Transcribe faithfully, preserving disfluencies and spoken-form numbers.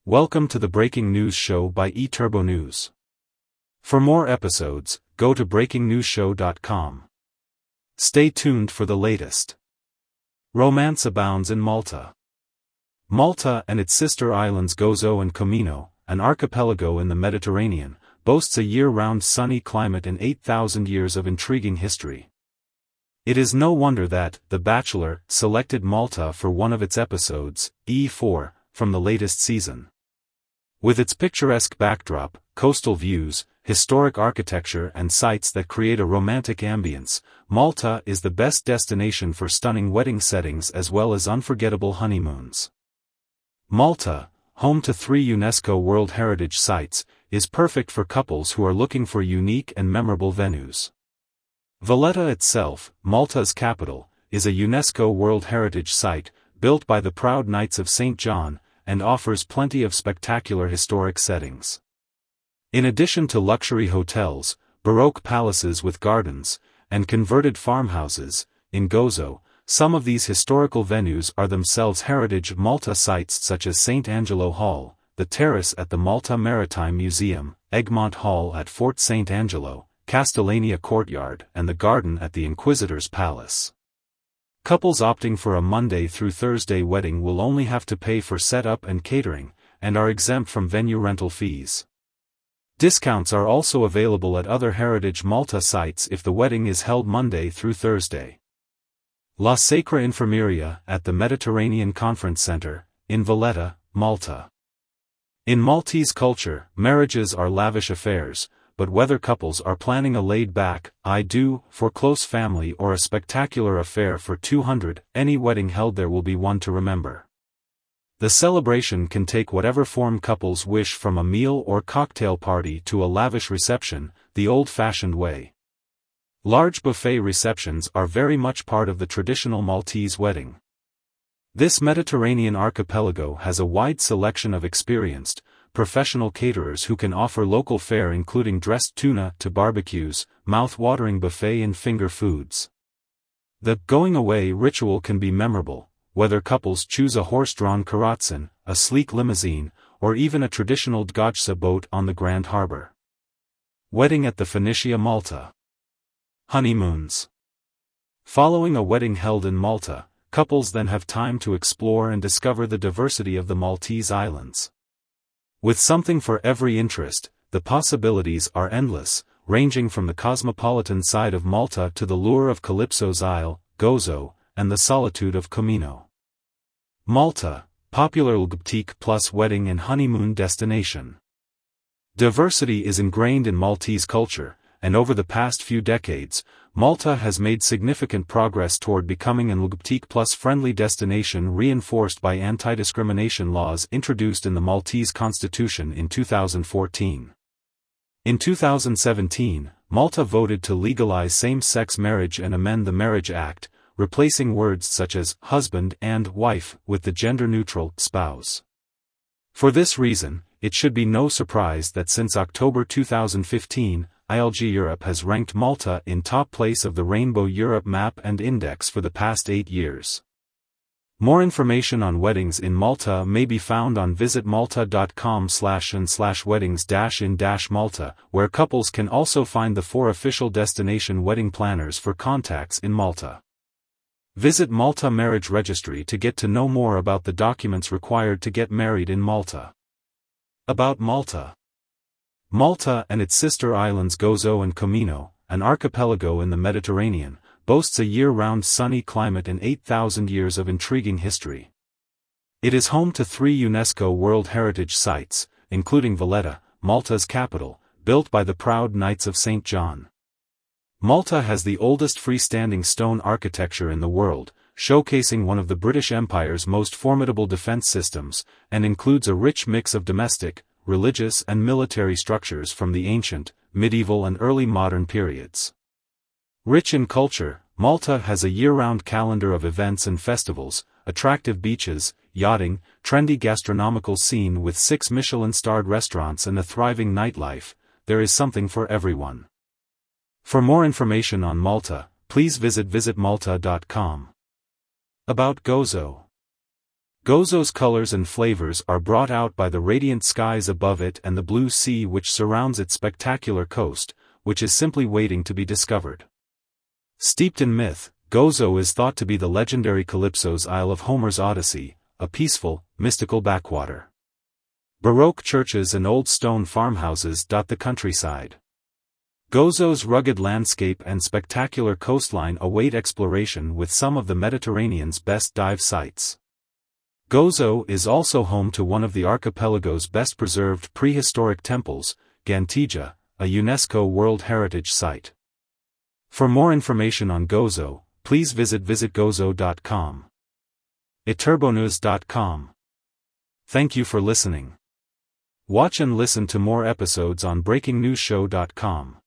Welcome to the Breaking News Show by eTurbo News. For more episodes, go to breaking news show dot com. Stay tuned for the latest. Romance abounds in Malta. Malta and its sister islands Gozo and Comino, an archipelago in the Mediterranean, boasts a year-round sunny climate and eight thousand years of intriguing history. It is no wonder that The Bachelor selected Malta for one of its episodes, E four, from the latest season. With its picturesque backdrop, coastal views, historic architecture and sights that create a romantic ambience, Malta is the best destination for stunning wedding settings as well as unforgettable honeymoons. Malta, home to three UNESCO World Heritage Sites, is perfect for couples who are looking for unique and memorable venues. Valletta itself, Malta's capital, is a UNESCO World Heritage Site, built by the proud Knights of Saint John, and offers plenty of spectacular historic settings. In addition to luxury hotels, Baroque palaces with gardens, and converted farmhouses, in Gozo, some of these historical venues are themselves heritage Malta sites such as Saint Angelo Hall, the terrace at the Malta Maritime Museum, Egmont Hall at Fort Saint Angelo, Castellania Courtyard and the garden at the Inquisitor's Palace. Couples opting for a Monday through Thursday wedding will only have to pay for setup and catering, and are exempt from venue rental fees. Discounts are also available at other Heritage Malta sites if the wedding is held Monday through Thursday. La Sacra Infermeria at the Mediterranean Conference Center, in Valletta, Malta. In Maltese culture, marriages are lavish affairs, but whether couples are planning a laid-back, I-do, for close family or a spectacular affair for two hundred, any wedding held there will be one to remember. The celebration can take whatever form couples wish, from a meal or cocktail party to a lavish reception, the old-fashioned way. Large buffet receptions are very much part of the traditional Maltese wedding. This Mediterranean archipelago has a wide selection of experienced, professional caterers who can offer local fare including dressed tuna to barbecues, mouth-watering buffet and finger foods. The going-away ritual can be memorable, whether couples choose a horse-drawn karotzen, a sleek limousine, or even a traditional dgotcha boat on the Grand Harbor. Wedding at the Phoenicia Malta. Honeymoons. Following a wedding held in Malta, couples then have time to explore and discover the diversity of the Maltese islands. With something for every interest, the possibilities are endless, ranging from the cosmopolitan side of Malta to the lure of Calypso's Isle, Gozo, and the solitude of Comino. Malta, popular L G B T Q plus wedding and honeymoon destination. Diversity is ingrained in Maltese culture, and over the past few decades, Malta has made significant progress toward becoming an L G B T Q plus friendly destination, reinforced by anti-discrimination laws introduced in the Maltese Constitution in two thousand fourteen. In two thousand seventeen, Malta voted to legalize same-sex marriage and amend the Marriage Act, replacing words such as husband and wife with the gender-neutral spouse. For this reason, it should be no surprise that since October two thousand fifteen, I L G Europe has ranked Malta in top place of the Rainbow Europe Map and Index for the past eight years. More information on weddings in Malta may be found on visit malta dot com slash and slash weddings dash in dash Malta, where couples can also find the four official destination wedding planners for contacts in Malta. Visit Malta Marriage Registry to get to know more about the documents required to get married in Malta. About Malta. Malta and its sister islands Gozo and Comino, an archipelago in the Mediterranean, boasts a year-round sunny climate and eight thousand years of intriguing history. It is home to three UNESCO World Heritage Sites, including Valletta, Malta's capital, built by the proud Knights of Saint John. Malta has the oldest freestanding stone architecture in the world, showcasing one of the British Empire's most formidable defense systems, and includes a rich mix of domestic, religious and military structures from the ancient, medieval and early modern periods. Rich in culture, Malta has a year-round calendar of events and festivals, attractive beaches, yachting, trendy gastronomical scene with six Michelin-starred restaurants and a thriving nightlife. There is something for everyone. For more information on Malta, please visit visit malta dot com. About Gozo. Gozo's colors and flavors are brought out by the radiant skies above it and the blue sea which surrounds its spectacular coast, which is simply waiting to be discovered. Steeped in myth, Gozo is thought to be the legendary Calypso's Isle of Homer's Odyssey, a peaceful, mystical backwater. Baroque churches and old stone farmhouses dot the countryside. Gozo's rugged landscape and spectacular coastline await exploration with some of the Mediterranean's best dive sites. Gozo is also home to one of the archipelago's best-preserved prehistoric temples, Gantija, a UNESCO World Heritage Site. For more information on Gozo, please visit visit gozo dot com. iterbonews dot com. Thank you for listening. Watch and listen to more episodes on breaking news show dot com.